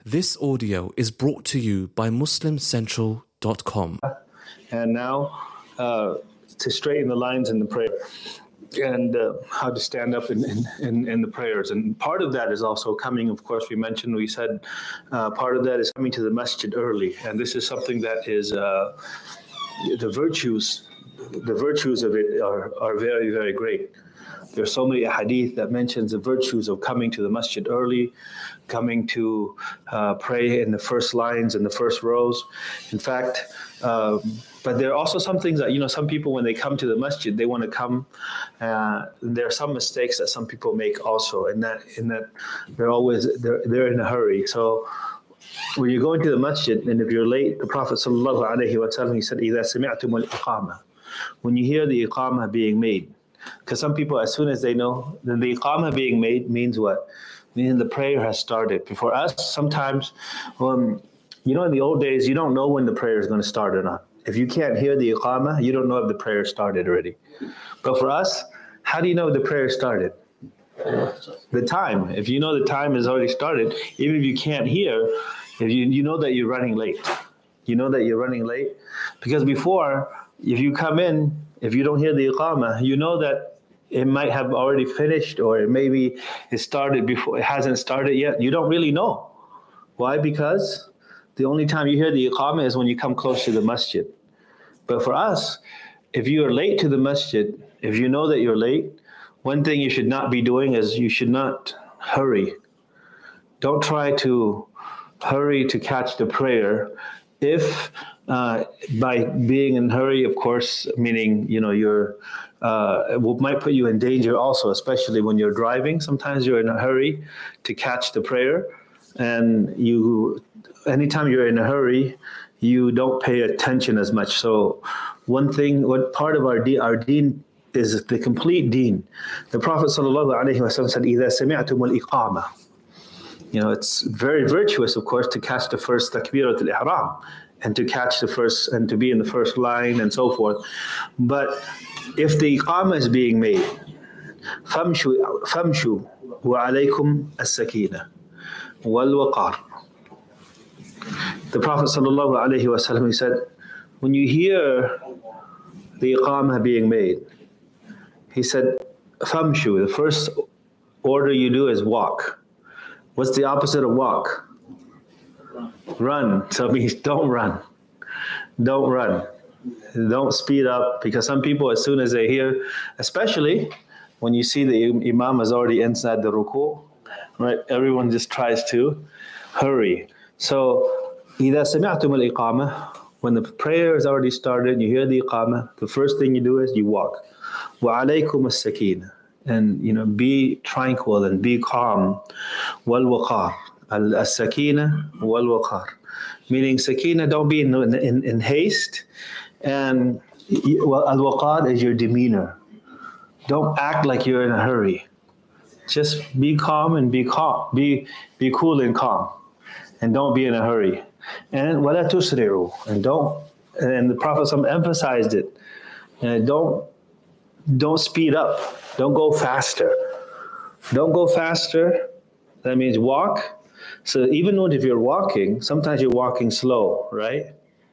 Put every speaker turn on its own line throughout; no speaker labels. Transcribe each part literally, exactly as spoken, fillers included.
This audio is brought to you by Muslim Central dot com.
And now uh, to straighten the lines in the prayer and uh, how to stand up in, in, in, in the prayers. And part of that is also coming, of course, we mentioned, we said, uh, part of that is coming to the masjid early. And this is something that is, uh, the virtues, the virtues of it are, are very, very great. There's so many hadith that mentions the virtues of coming to the masjid early, coming to uh, pray in the first lines, in the first rows. In fact, um, but there are also some things that, you know, some people, when they come to the masjid, they want to come. Uh, there are some mistakes that some people make also, in that in that they're always, they're, they're in a hurry. So when you go into the masjid, and if you're late, the Prophet sallallahu alaihi wasallam, he said, إِذَا سَمِعْتُمُ الْإِقَامَةِ, when you hear the iqamah being made. Because some people, as soon as they know, then the iqamah being made means what? Meaning the prayer has started. For us, sometimes, um, you know, in the old days, you don't know when the prayer is going to start or not. If you can't hear the iqamah, you don't know if the prayer started already. But for us, how do you know the prayer started? The time. If you know the time has already started, even if you can't hear, if you, you know that you're running late. You know that you're running late. Because before, if you come in, if you don't hear the iqamah, you know that it might have already finished, or maybe it started before, it hasn't started yet. You don't really know. Why? Because the only time you hear the iqamah is when you come close to the masjid. But for us, if you are late to the masjid, if you know that you're late, one thing you should not be doing is you should not hurry. Don't try to hurry to catch the prayer. If uh, by being in hurry, of course, meaning, you know, you're, uh, it might put you in danger also, especially when you're driving. Sometimes you're in a hurry to catch the prayer, and you, anytime you're in a hurry, you don't pay attention as much. So one thing, what part of our deen, our deen is the complete deen. The Prophet sallallahu alaihi wasallam said, إِذَا سَمِعْتُمُ الْإِقَامَةِ. You know, it's very virtuous, of course, to catch the first takbirat al-ihram, and to catch the first, and to be in the first line and so forth. But if the iqamah is being made, فَامْشُوا فَامْشُوا وَعَلَيْكُمْ السَّكِينَةِ وَالْوَقَارِ. The Prophet sallallahu alaihi wasallam, he said, when you hear the iqamah being made, he said, فَامْشُوا, the first order you do is walk. What's the opposite of walk? Run. So it means don't run. Don't run. Don't speed up, because some people, as soon as they hear, especially when you see the imam is already inside the ruku, right? Everyone just tries to hurry. So, إِذَا سَمِعْتُمُ الْإِقَامَةِ, when the prayer is already started, you hear the iqamah, the first thing you do is you walk. وَعَلَيْكُمُ السَّكِينَةِ, and, you know, be tranquil and be calm. وَالْوَقَارِ, al-sakina wal-waqar, meaning sakina, don't be in, in, in haste, and al-waqar is your demeanor. Don't act like you're in a hurry. Just be calm and be calm, be be cool and calm, and don't be in a hurry. And wala tusri'u, and don't. And the Prophet emphasized it. And don't don't speed up. Don't go faster. Don't go faster. That means walk. So even if you're walking, sometimes you're walking slow, right?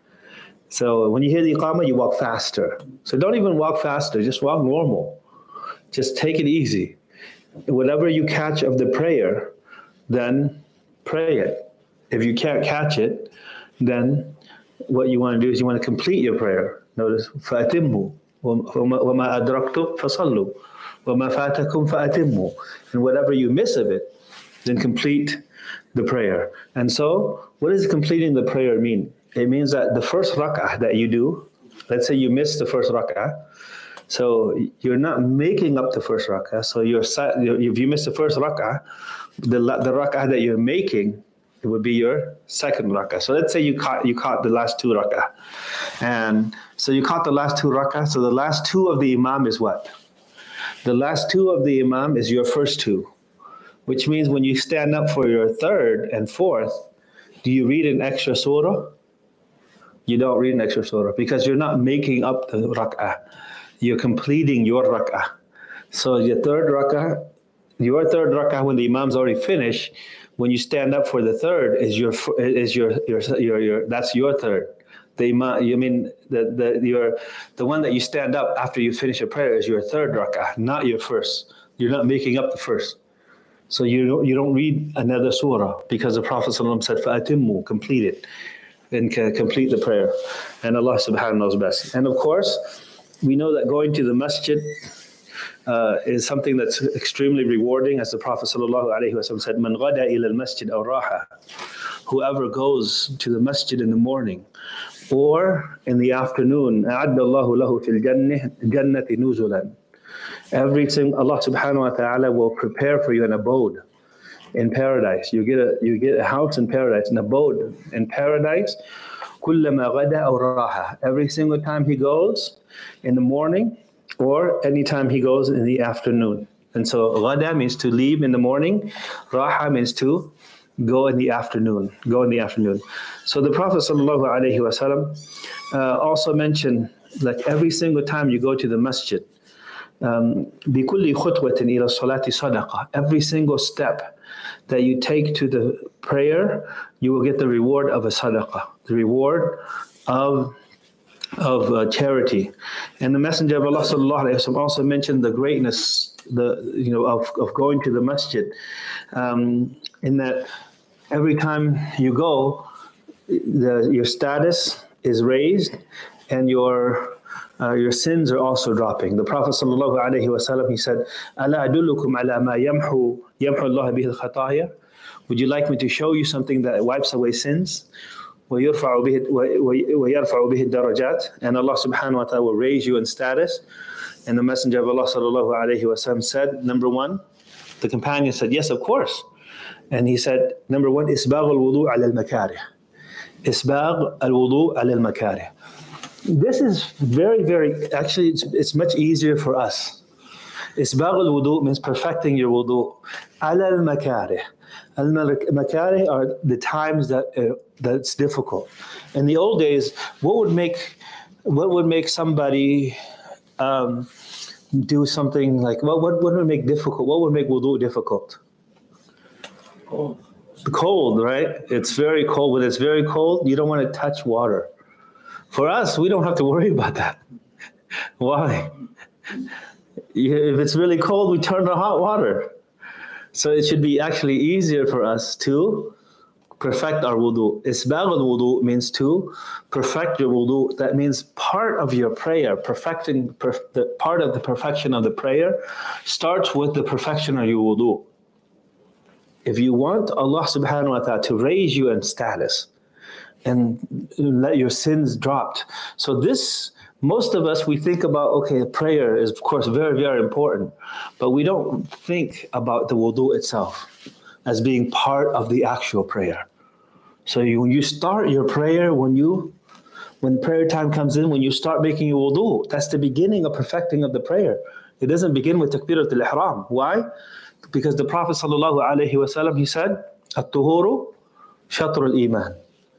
So when you hear the iqamah, you walk faster. So don't even walk faster, just walk normal. Just take it easy. Whatever you catch of the prayer, then pray it. If you can't catch it, then what you want to do is you want to complete your prayer. Notice, فَأَتِمُّوا وَمَا أَدْرَكْتُمْ فَصَلُّوا وَمَا فَاتَكُمْ فَأَتِمُّوا. And whatever you miss of it, then complete the prayer. And so, what does completing the prayer mean? It means that the first rak'ah that you do, let's say you miss the first rak'ah, so you're not making up the first rak'ah. So you're, if you miss the first rak'ah, the the rak'ah that you're making, it would be your second rak'ah. So let's say you caught you caught the last two rak'ah, and so you caught the last two rak'ah. So the last two of the imam is what? The last two of the imam is your first two. Which means when you stand up for your third and fourth, do you read an extra surah? You don't read an extra surah, because you're not making up the rak'ah. You're completing your rak'ah. So your third rak'ah, your third rak'ah, when the imam's already finished, when you stand up for the third, is your is your your your, your that's your third. The imam, you mean the the your the one that you stand up after you finish a prayer is your third rak'ah, not your first. You're not making up the first. So you don't you don't read another surah because the Prophet ﷺ said, "Fa'atimmu," complete it, and complete the prayer. And Allah subhanahu wa ta'ala knows best. And of course, we know that going to the masjid uh, is something that's extremely rewarding, as the Prophet ﷺ said, "Man ghada ila al-masjid aw raha," whoever goes to the masjid in the morning or in the afternoon, أَعَدَّ اللَّهُ لَهُ فِي الْجَنَّةِ نُزُلًا. Everything Allah subhanahu wa ta'ala will prepare for you an abode in paradise. You get a you get a house in paradise, an abode in paradise. كُلَّمَا غَدَى أَوْ رَاحَ. Every single time he goes in the morning or anytime he goes in the afternoon. And so غَدَى means to leave in the morning. Raha means to go in the afternoon. Go in the afternoon. So the Prophet sallallahu alaihi wasallam uh, also mentioned, like every single time you go to the masjid, um, بِكُلِّ خُطْوَةٍ إِلَى الصَّلَاةِ صَدَقَةٍ. Every single step that you take to the prayer, you will get the reward of a sadaqah, the reward of of uh, charity. And the Messenger of Allah sallallahu alaihi wasallam also mentioned the greatness, the you know of, of going to the masjid, um, in that every time you go, the, your status is raised and your uh, your sins are also dropping. The Prophet sallallahu alaihi wasallam, he said, "Ala adullukum ala ma yamhu yamhu Allah bihi al-khataya." Would you like me to show you something that wipes away sins? وَيَرْفَعُ بِهِ وَيَرْفَعُ بِهِ الدَّرَجَاتِ. And Allah subhanahu wa ta'ala will raise you in status. And the Messenger of Allah sallallahu alaihi wasallam said, number one, the companion said, yes, of course. And he said, number one, إِسْبَاغُ الْوُضُوء عَلَى الْمَكَارِهِ. إِسْبَاغُ الْوُضُوء عَلَى الْمَكَارِهِ. This is very, very, actually, it's, it's much easier for us. إِسْبَاغُ الْوُضُوء means perfecting your wudu. عَلَى الْمَكَارِهِ. Al-makarih are the times that uh, that's difficult. In the old days, what would make what would make somebody um, do something like what, what what would make difficult? What would make wudu difficult? Cold. The cold, right? It's very cold. When it's very cold, you don't want to touch water. For us, we don't have to worry about that. Why? If it's really cold, we turn on hot water. So it should be actually easier for us to perfect our wudu. Isbagh al-wudu means to perfect your wudu. That means part of your prayer, perfecting perf- the part of the perfection of the prayer starts with the perfection of your wudu. If you want Allah subhanahu wa ta'ala to raise you in status and let your sins dropped. So this, most of us, we think about, okay, prayer is of course very, very important, but we don't think about the wudu itself as being part of the actual prayer. So you, when you start your prayer, when you, when prayer time comes in, when you start making your wudu, that's the beginning of perfecting of the prayer. It doesn't begin with takbirat al-ihram. Why? Because the Prophet sallallahu alaihi wasallam, he said, "At-tuhuru shatr al-iman."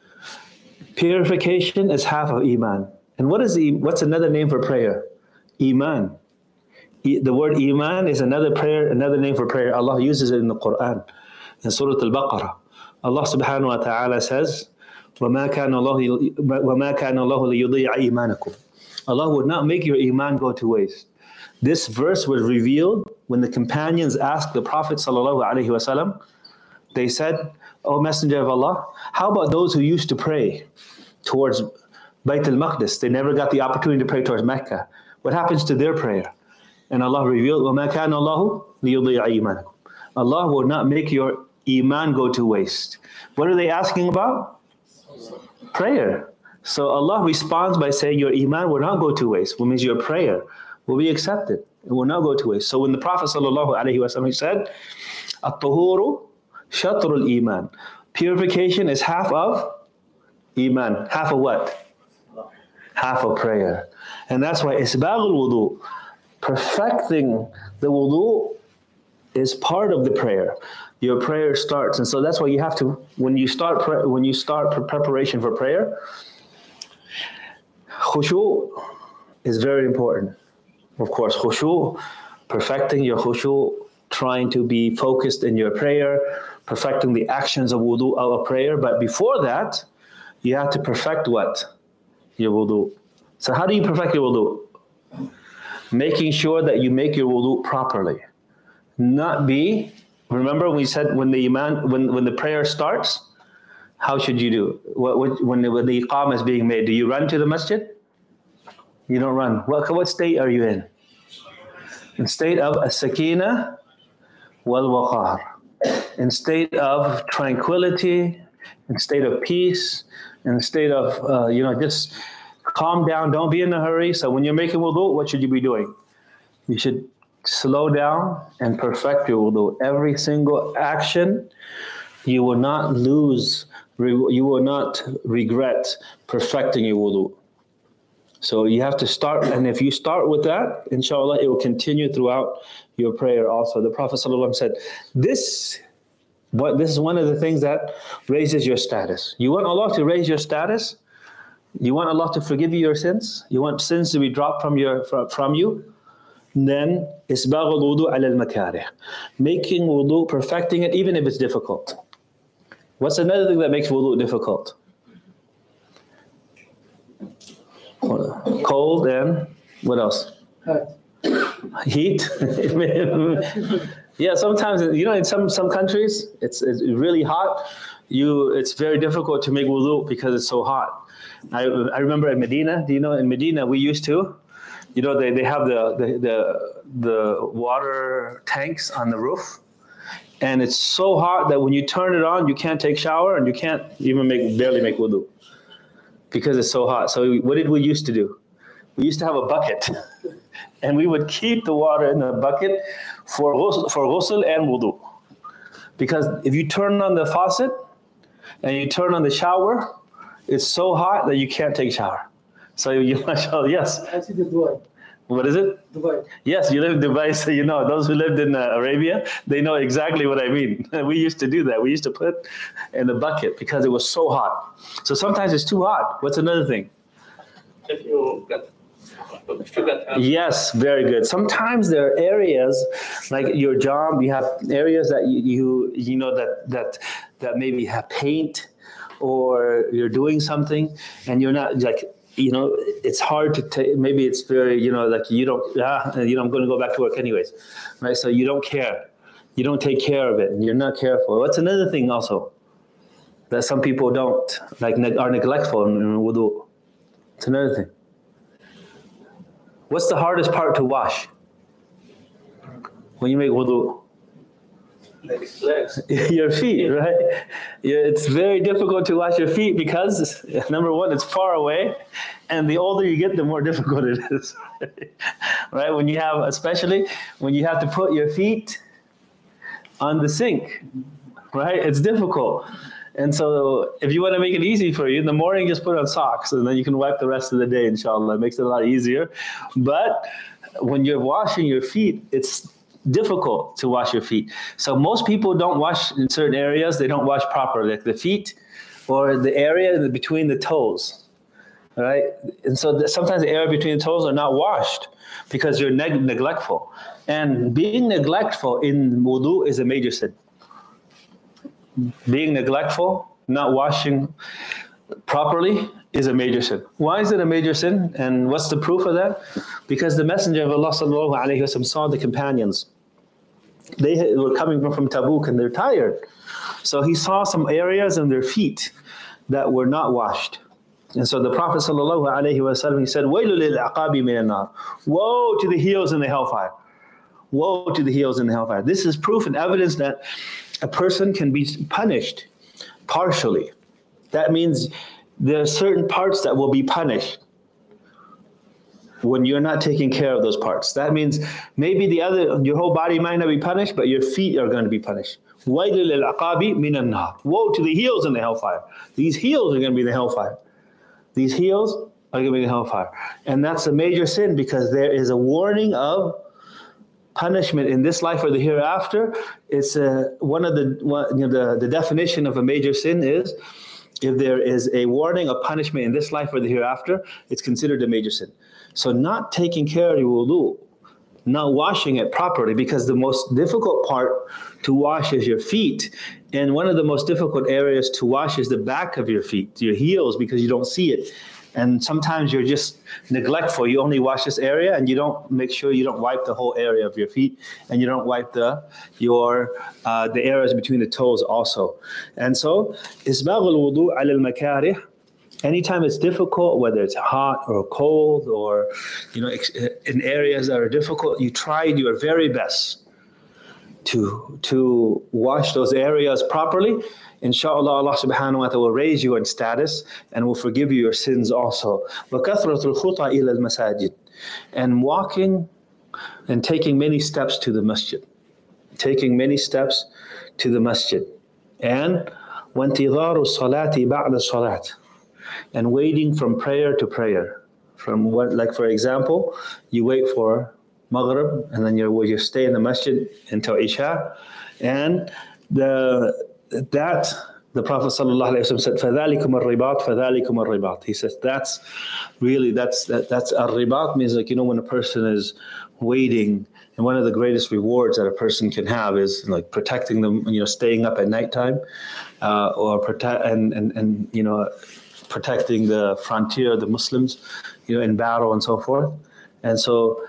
Purification is half of iman. And what is the, what's another name for prayer? Iman. The word iman is another prayer, another name for prayer. Allah uses it in the Quran, in Surah Al-Baqarah. Allah subhanahu wa ta'ala says, وَمَا كَانَ اللَّهُ وَمَا كَانَ اللَّهُ لِيُضِيعَ إِيمَانَكُمْ. Allah would not make your iman go to waste. This verse was revealed when the companions asked the Prophet sallallahu alaihi wasallam. They said, "O Messenger of Allah, how about those who used to pray towards Bayt al-Maqdis? They never got the opportunity to pray towards Mecca. What happens to their prayer?" And Allah revealed, وَمَا كَانَ اللَّهُ لِيُضِيعَ إِيمَانَكُمْ. Allah will not make your iman go to waste. What are they asking about? Prayer. So Allah responds by saying your iman will not go to waste, which means your prayer will be accepted. It will not go to waste. So when the Prophet sallallahu alaihi wasallam said, "At-tuhuru shatr al-iman," purification is half of iman. Half of what? Half of prayer. And that's why isbagh al-wudu, perfecting the wudu, is part of the prayer. Your prayer starts, and so that's why you have to, when you start pre- when you start pre- preparation for prayer, khushu is very important. Of course, khushu, perfecting your khushu, trying to be focused in your prayer, perfecting the actions of wudu of a prayer. But before that, you have to perfect what? Your wudu. So how do you perfect your wudu? Making sure that you make your wudu properly. Not be, remember we said when the iman, when, when the prayer starts, how should you do? What, what, when, the, when the iqamah is being made, do you run to the masjid? You don't run. What, what state are you in? In state of as-sakina wal-waqar. In state of tranquility, in state of peace, in state of, uh, you know, just calm down, don't be in a hurry. So when you're making wudu, what should you be doing? You should slow down and perfect your wudu. Every single action, you will not lose, you will not regret perfecting your wudu. So you have to start, and if you start with that, inshallah, it will continue throughout your prayer also. The Prophet ﷺ said, this, what, this is one of the things that raises your status. You want Allah to raise your status? You want Allah to forgive you your sins? You want sins to be dropped from, your, from, from you? Then, isbagh al-wudu ala al-makarih. Making wudu, perfecting it, even if it's difficult. What's another thing that makes wudu difficult? Cold and what else? Heat. Yeah, sometimes, you know, in some, some countries, it's, it's really hot. You, it's very difficult to make wudu because it's so hot. I, I remember in Medina, do you know, in Medina we used to, you know, they, they have the, the, the, the water tanks on the roof. And it's so hot that when you turn it on, you can't take shower and you can't even make, barely make wudu. Because it's so hot. So what did we used to do? We used to have a bucket. And we would keep the water in the bucket for ghusl, for ghusl and wudu. Because if you turn on the faucet and you turn on the shower, it's so hot that you can't take shower. So you, yes.
I see the Dubai.
What is it?
Dubai.
Yes, you live in Dubai, so you know. Those who lived in uh, Arabia, they know exactly what I mean. We used to do that. We used to put in the bucket because it was so hot. So sometimes it's too hot. What's another thing?
If you get, if you get
Yes, very good. Sometimes there are areas like your job. You have areas that you you, you know that that that maybe have paint, or you're doing something, and you're not like. You know, it's hard to take, maybe it's very, you know, like you don't, ah, you know, I'm going to go back to work anyways, right? So you don't care. You don't take care of it, and you're not careful. What's another thing also that some people don't, like are neglectful in wudu? It's another thing. What's the hardest part to wash when you make wudu?
legs, legs.
Your feet, right? Yeah, it's very difficult to wash your feet because, number one, it's far away, and the older you get, the more difficult it is, right? When you have, especially when you have to put your feet on the sink, right? It's difficult. And so if you want to make it easy for you, in the morning, just put on socks, and then you can wipe the rest of the day, inshallah. It makes it a lot easier. But when you're washing your feet, it's difficult to wash your feet. So most people don't wash in certain areas. They don't wash properly, like the feet or the area between the toes, right? And so the, sometimes the area between the toes are not washed because you're neg- neglectful. And being neglectful in wudu is a major sin. Being neglectful, not washing properly is a major sin. Why is it a major sin? And what's the proof of that? Because the Messenger of Allah sallallahu alaihi wasallam saw the companions. They were coming from Tabuk and they're tired. So he saw some areas in their feet that were not washed. And so the Prophet sallallahu alaihi wasallam, he said, "Wailu lil aqabi min an-nar." Woe to the heels in the hellfire. Woe to the heels in the hellfire. This is proof and evidence that a person can be punished partially. That means there are certain parts that will be punished when you're not taking care of those parts. That means maybe the other, your whole body might not be punished, but your feet are going to be punished. وَيْلٌ لِلْعَقَابِ مِنَ النَّارِ. Woe to the heels in the hellfire. These heels are going to be in the hellfire. These heels are going to be in the hellfire. And that's a major sin because there is a warning of punishment in this life or the hereafter. It's a, one of the, one, you know, the, the definition of a major sin is if there is a warning of punishment in this life or the hereafter, it's considered a major sin. So not taking care of your wudu not washing it properly, because the most difficult part to wash is your feet. And one of the most difficult areas to wash is the back of your feet, your heels, because you don't see it. And sometimes you're just neglectful. You only wash this area and you don't make sure you don't wipe the whole area of your feet, and you don't wipe the your uh, the areas between the toes also. And so, isbagh al-wudu' ala al-makarih. Anytime it's difficult, whether it's hot or cold, or you know, in areas that are difficult, you try your very best to to wash those areas properly. Inshallah, Allah subhanahu wa ta'ala will raise you in status and will forgive you your sins also. وَكَثْرَةُ الْخُطَى إِلَى الْمَسَاجِدِ. And walking and taking many steps to the masjid. Taking many steps to the masjid. And وَانْتِظَارُ الصَّلَاةِ بَعْدَ الصَّلَاةِ. And waiting from prayer to prayer. From what, like for example, you wait for Maghrib, and then you you stay in the masjid until Isha, and the that the Prophet sallallahu alaihi wasallam said, "Fadhalikum al-ribat, fadhalikum al-ribat." He says that's really that's that, that's al-ribat means, like, you know, when a person is waiting, and one of the greatest rewards that a person can have is like protecting them, you know, staying up at nighttime, uh, or protect and and and you know, protecting the frontier of the Muslims, you know, in battle and so forth. And so,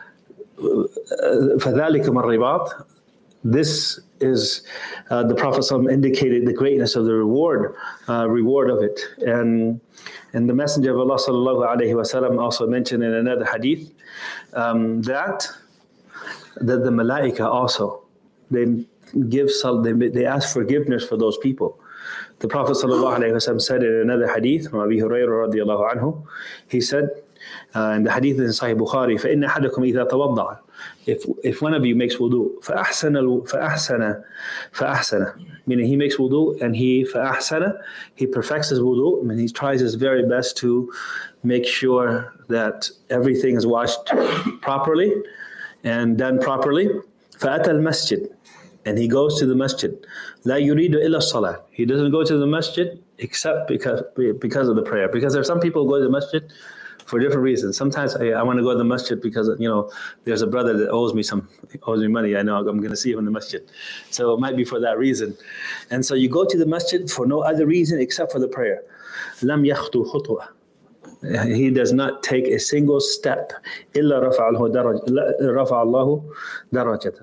فَذَلِكَ الرِّبَاطِ. This is uh, the Prophet ﷺ indicated the greatness of the reward, uh, reward of it. And and the Messenger of Allah sallallahu alaihi wasallam also mentioned in another hadith um, that that the malaika also, they give they they ask forgiveness for those people. The Prophet sallallahu alaihi wasallam said in another hadith from Abi Hurairah radiyallahu anhu, he said, uh, in the hadith in Sahih Bukhari, فَإِنَّ أَحَدَكُمْ إِذَا تَوَضَّعَ. If if one of you makes wudu, فَأَحْسَنَ فَأَحْسَنَ فَأَحْسَنَ, meaning he makes wudu and he فَأَحْسَنَ, he perfects his wudu, I mean, he tries his very best to make sure that everything is washed properly and done properly. فَأَتَى الْمَسْجِدِ, and he goes to the masjid. لَا يُرِيدُ إِلَّا الصَّلَاةِ. He doesn't go to the masjid except because because of the prayer. Because there are some people who go to the masjid for different reasons. Sometimes I, I want to go to the masjid because, you know, there's a brother that owes me some owes me money. I know I'm going to see him in the masjid, so it might be for that reason. And so you go to the masjid for no other reason except for the prayer. لَمْ يَخْطُ خُطْوَةً. He does not take a single step. إِلَّا رَفَعَ اللَّهُ دَرَجَةً.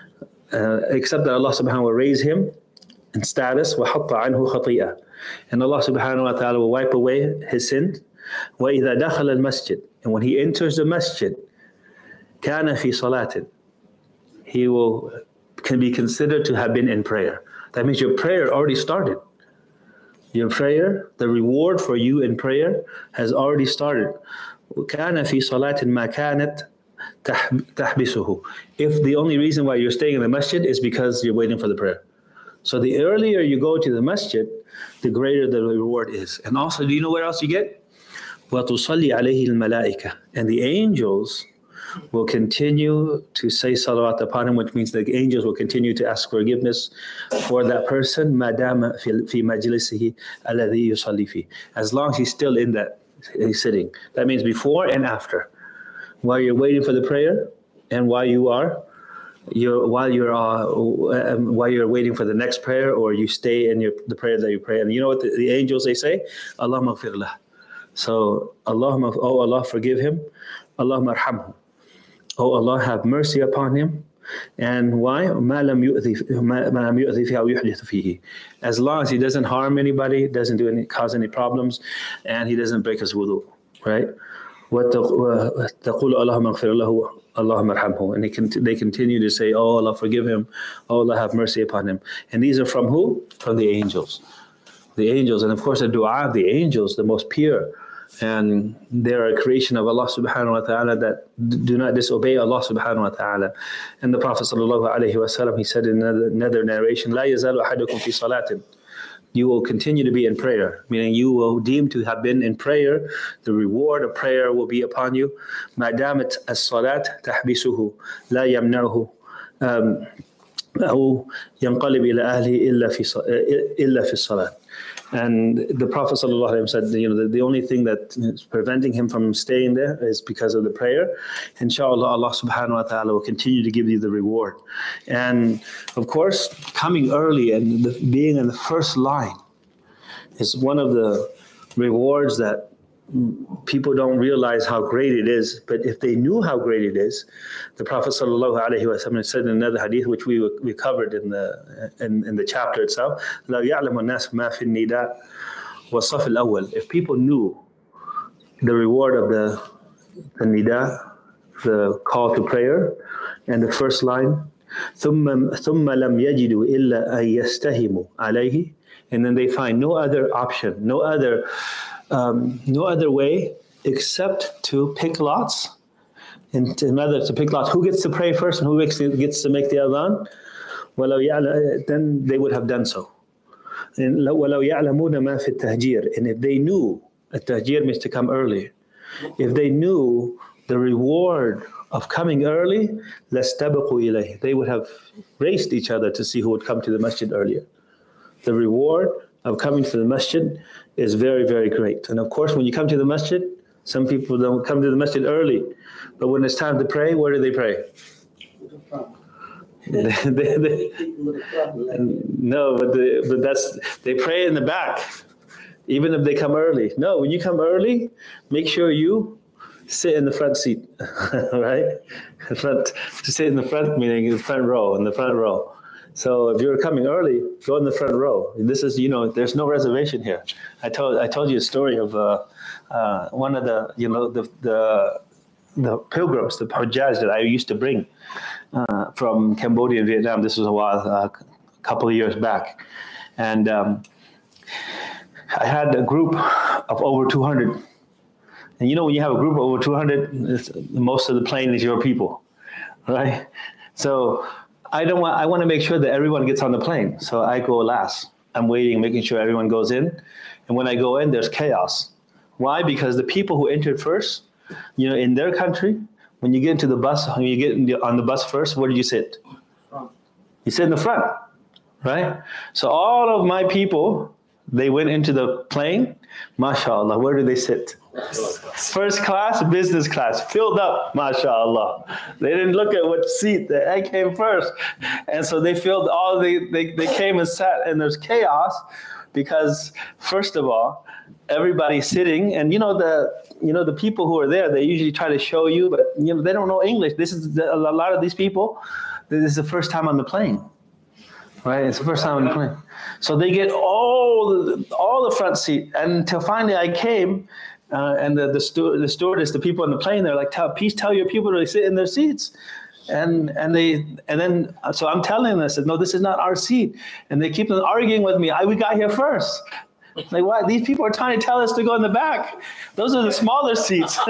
Uh, except that Allah subhanahu wa ta'ala will raise him in status. وَحَطَّ عَنْهُ خَطِيئًا. And Allah subhanahu wa ta'ala will wipe away his sins. وَإِذَا دَخَلَ الْمَسْجِدِ. And when he enters the masjid, كَانَ فِي صَلَاةٍ. He will can be considered to have been in prayer. That means your prayer already started. Your prayer, the reward for you in prayer has already started. كَانَ فِي صَلَاةٍ مَا كَانَتْ تَحْبِسُهُ. If the only reason why you're staying in the masjid is because you're waiting for the prayer. So the earlier you go to the masjid, the greater the reward is. And also, do you know where else you get? وَتُصَلِّي عَلَيْهِ الْمَلَائِكَةِ. And the angels will continue to say salawat upon him, which means the angels will continue to ask forgiveness for that person, مَدَامَ فِي مَجْلِسِهِ الَّذِي يُصَلِّي فِيهِ. As long as he's still in that, he's sitting. That means before and after. While you're waiting for the prayer, and while you are, you're while you're uh, um, while you're waiting for the next prayer, or you stay in your the prayer that you pray. And you know what the, the angels, they say, Allahumma ighfir lah. So Allahumma, oh Allah, forgive him. Allahumma arhamhu. Oh Allah, have mercy upon him. And why? مَا لَمْ يُؤْذِ فِيهَا وَيُحْدِثُ فِيهِ. As long as he doesn't harm anybody, doesn't do any cause any problems, and he doesn't break his wudu, right? وَتَقُولُ اللَّهُمَّ اغْفِرْ لَهُ اللَّهُمَّ ارْحَمْهُ. And they, can, they continue to say, oh Allah, forgive him. Oh Allah, have mercy upon him. And these are from who? From the angels. The angels. And of course the dua of the angels, the most pure. And they're a creation of Allah subhanahu wa ta'ala that do not disobey Allah subhanahu wa ta'ala. And the Prophet sallallahu alayhi wa sallam, he said in another, another narration, لَا يَزَالُ أَحَدُكُمْ فِي صَلَاةٍ. You will continue to be in prayer, meaning you will deem to have been in prayer. The reward of prayer will be upon you. مَا دَامَتْ الصَّلَاةِ تَحْبِسُهُ لَا يَمْنَعُهُ أَوْ يَنْقَلِبْ إِلَى أَهْلِهِ إِلَّا فِي إِلَّا فِي الصَّلَاةِ. And the Prophet ﷺ said, you know, the, the only thing that is preventing him from staying there is because of the prayer. Inshallah, Allah subhanahu wa ta'ala will continue to give you the reward. And of course, coming early and the, being in the first line is one of the rewards that people don't realize how great it is. But if they knew how great it is, the Prophet ﷺ said in another hadith, which we we covered in the in, in the chapter itself, لَوْ يَعْلَمُ النَّاسُ مَا فِي النِّدَاءِ وَالصَّفِ الْأَوَّلِ. If people knew the reward of the, the nida, the call to prayer, and the first line, ثُمَّ, ثُمَّ لَمْ يَجِدُوا إِلَّا أَن يَسْتَهِمُوا عَلَيْهِ, and then they find no other option, no other Um, no other way except to pick lots, and another to pick lots. Who gets to pray first and who gets to, gets to make the adhan? وَلَوْ يَعْلَمُ, then they would have done so. And وَلَوْ يَعْلَمُونَ مَا فِي التَّهْجِيرِ, and if they knew, التهجير means to come early. If they knew the reward of coming early, لَاسْتَبَقُوا إِلَيْهِ, they would have raced each other to see who would come to the masjid earlier. The reward of coming to the masjid is very, very great. And of course, when you come to the masjid, some people don't come to the masjid early, but when it's time to pray, where do they pray? they, they, they, no, but, the, but that's, they pray in the back, even if they come early. No, when you come early, make sure you sit in the front seat, right? The front, to sit in the front, meaning the front row, in the front row. So if you're coming early, go in the front row. This is, you know, there's no reservation here. I told I told you a story of uh, uh, one of the, you know, the the the pilgrims, the Hujjaj that I used to bring uh, from Cambodia and Vietnam. This was a while, uh, a couple of years back, and um, I had a group of over two hundred. And you know, when you have a group of over two hundred, it's, most of the plane is your people, right? So I don't want, I want to make sure that everyone gets on the plane. So I go last. I'm waiting, making sure everyone goes in. And when I go in, there's chaos. Why? Because the people who entered first, you know, in their country, when you get into the bus, when you get in the, on the bus first, where do you sit? You sit in the front, right? So all of my people, they went into the plane. MashaAllah, where do they sit? First class, business class, filled up, mashallah. They didn't look at what seat, I came first. And so they filled all, they, they, they came and sat, and there's chaos because, first of all, everybody's sitting, and you know, the you know the people who are there, they usually try to show you, but you know, they don't know English. This is the, a lot of these people, this is the first time on the plane, right? It's the first time on the plane. So they get all the, all the front seat, and until finally I came, Uh, and the the, stu- the stewardess, the people on the plane, they're like, tell, please tell your people to sit in their seats. And and they and then, so I'm telling them, I said, no, this is not our seat. And they keep on arguing with me. I, we got here first. Like, why? These people are trying to tell us to go in the back. Those are the smaller seats.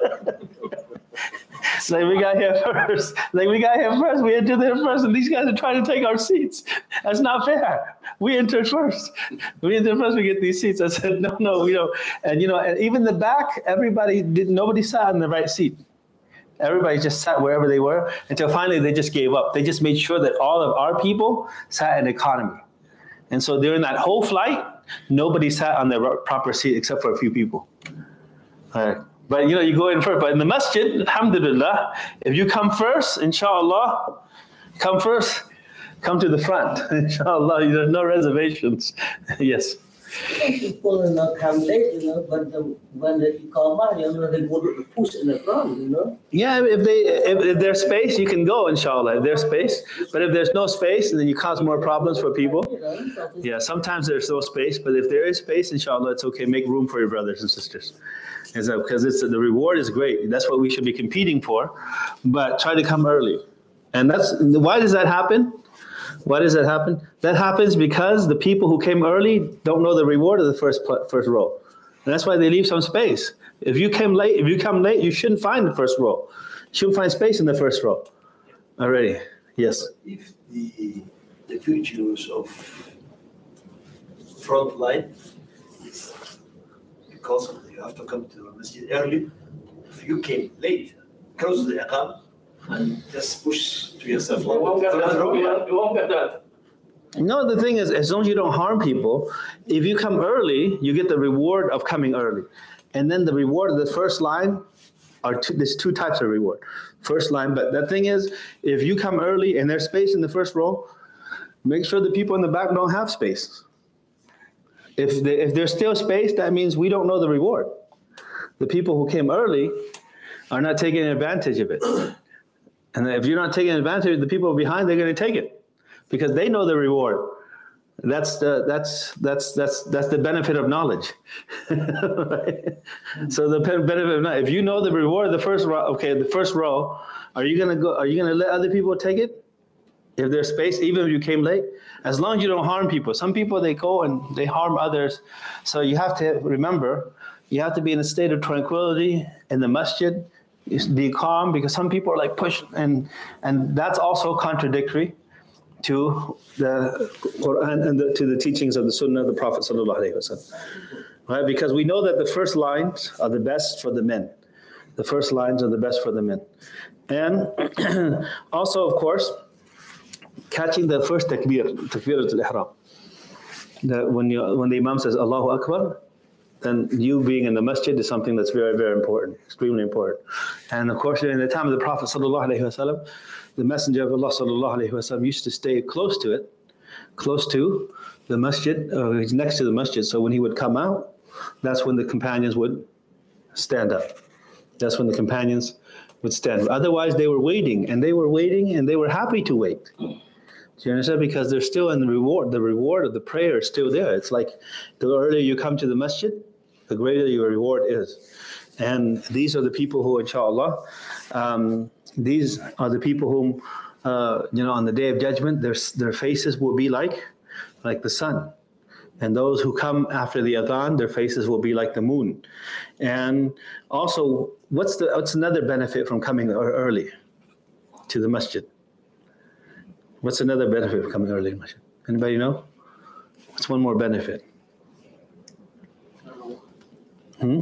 It's like, we got here first. Like, we got here first. We entered there first, and these guys are trying to take our seats. That's not fair. We entered first. We entered first. We get these seats. I said, no, no, we don't. And you know, and even the back, everybody did. Nobody sat in the right seat. Everybody just sat wherever they were until finally they just gave up. They just made sure that all of our people sat in economy. And so during that whole flight, nobody sat on the proper seat except for a few people. All right. But you know, you go in first. But in the masjid, alhamdulillah, if you come first, inshallah, come first, come to the front. Inshallah, there's no reservations. Yes.
People you know, come late, you know, but the, when they come by, you know, they go to push in the front, you know.
Yeah, if they if, if there's space, you can go, inshallah, if there's space. But if there's no space, then you cause more problems for people. Yeah, sometimes there's no space, but if there is space, inshallah, it's okay. Make room for your brothers and sisters. Because it's the reward is great. That's what we should be competing for. But try to come early. And that's why does that happen? Why does that happen? That happens because the people who came early don't know the reward of the first first row. And that's why they leave some space. If you came late, if you come late, you shouldn't find the first row. You shouldn't find space in the first row. Already. Yes.
If the the virtues of front line is because of the, you have to come to the masjid early. If you came late, close the iqam and just push to yourself.
You won't get that. You won't get that.
No, the thing is, as long as you don't harm people, if you come early, you get the reward of coming early. And then the reward of the first line are two, there's two types of reward. First line, but the thing is, if you come early and there's space in the first row, make sure the people in the back don't have space. If, they, if there's still space, that means we don't know the reward. The people who came early are not taking advantage of it. And if you're not taking advantage of the people behind, they're going to take it because they know the reward. That's the that's that's that's that's the benefit of knowledge. Right? So the benefit of knowledge. If you know the reward, the first row, okay, the first row, are you gonna go? Are you gonna let other people take it? If there's space, even if you came late, as long as you don't harm people. Some people they go and they harm others. So you have to remember, you have to be in a state of tranquility in the masjid. Be calm because some people are like push and and that's also contradictory to the Quran and the, to the teachings of the Sunnah of the Prophet sallallahu alaihi wasallam, right? Because we know that the first lines are the best for the men. The first lines are the best for the men, and also, of course, catching the first takbir, takbiratul ihram. That when you when the Imam says Allahu Akbar, then you being in the masjid is something that's very, very important, extremely important. And of course, in the time of the Prophet sallallahu alaihi wasallam, the Messenger of Allah sallallahu alaihi wasallam used to stay close to it, close to the masjid, uh, he's next to the masjid. So when he would come out, that's when the companions would stand up. That's when the companions would stand. Otherwise, they were waiting, and they were waiting, and they were happy to wait. Do you understand? Because they're still in the reward. The reward of the prayer is still there. It's like the earlier you come to the masjid, the greater your reward is. And these are the people who, inshallah, um, these are the people whom, uh, you know, on the Day of Judgment, their, their faces will be like, like the sun. And those who come after the adhan, their faces will be like the moon. And also, what's the what's another benefit from coming early to the masjid? What's another benefit of coming early to the masjid? Anybody know? What's one more benefit? Hmm?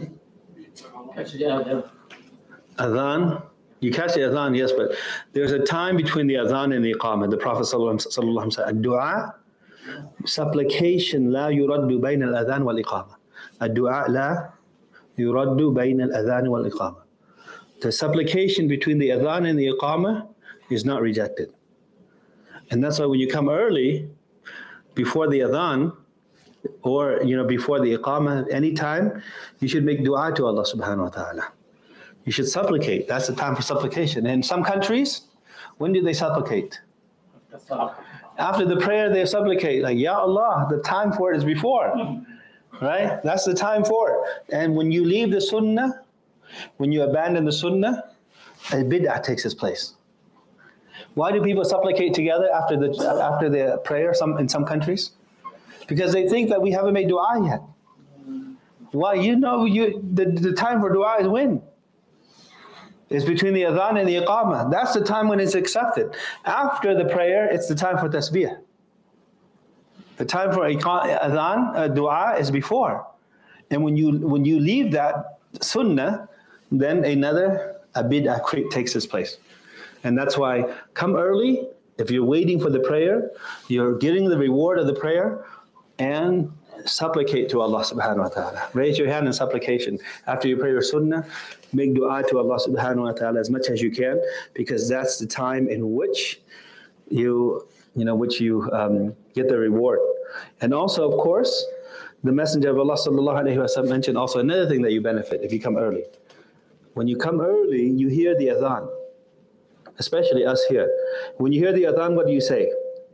Adhan. You catch the adhan, yes, but there's a time between the adhan and the iqamah. The Prophet sallallahu alaihi wasallam said, "Dua, supplication, la yuraddu bayna al-adhan wal-iqamah. Ad-du'a la yuraddu bayna al-adhan wal-iqamah." The supplication between the adhan and the iqamah is not rejected. And that's why when you come early, before the adhan, or you know before the iqamah, anytime, you should make dua to Allah subhanahu wa ta'ala. You should supplicate. That's the time for supplication. In some countries, when do they supplicate? After the prayer, they supplicate, like, Ya Allah, the time for it is before. Right? That's the time for it. And when you leave the sunnah, when you abandon the sunnah, a bid'ah takes its place. Why do people supplicate together after the after the prayer some in some countries? Because they think that we haven't made dua yet. Why? You know you the, the time for dua is when? It's between the adhan and the iqamah. That's the time when it's accepted. After the prayer, it's the time for tasbih. The time for adhan, uh, dua is before. And when you when you leave that sunnah, then another a bid'ah takes its place. And that's why come early. If you're waiting for the prayer, you're getting the reward of the prayer, and supplicate to Allah subhanahu wa ta'ala. Raise your hand in supplication. After you pray your sunnah, make dua to Allah subhanahu wa ta'ala as much as you can, because that's the time in which you, you know, which you um, get the reward. And also, of course, the Messenger of Allah sallallahu alaihi wasallam mentioned also another thing that you benefit if you come early. When you come early, you hear the adhan, especially us here. When you hear the adhan, what do you say?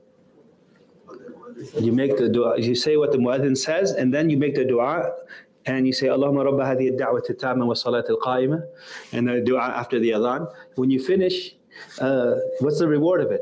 You make the dua, you say what the muadhin says, and then you make the dua, and you say, Allahumma rabba hadhihi ad-da'wati at-tamma wa salat al-qa'imah, and the dua after the adhan. When you finish, uh, what's the reward of it?